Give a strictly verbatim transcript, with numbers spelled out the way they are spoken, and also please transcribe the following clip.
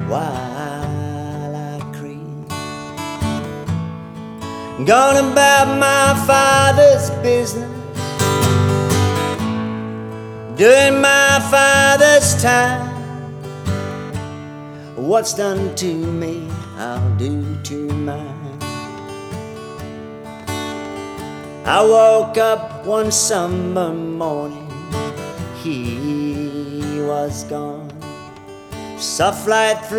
while I creep, gone about my father's business, doing my father's time. What's done to me, I'll do to mine. I woke up one summer morning, he was gone. Soft light through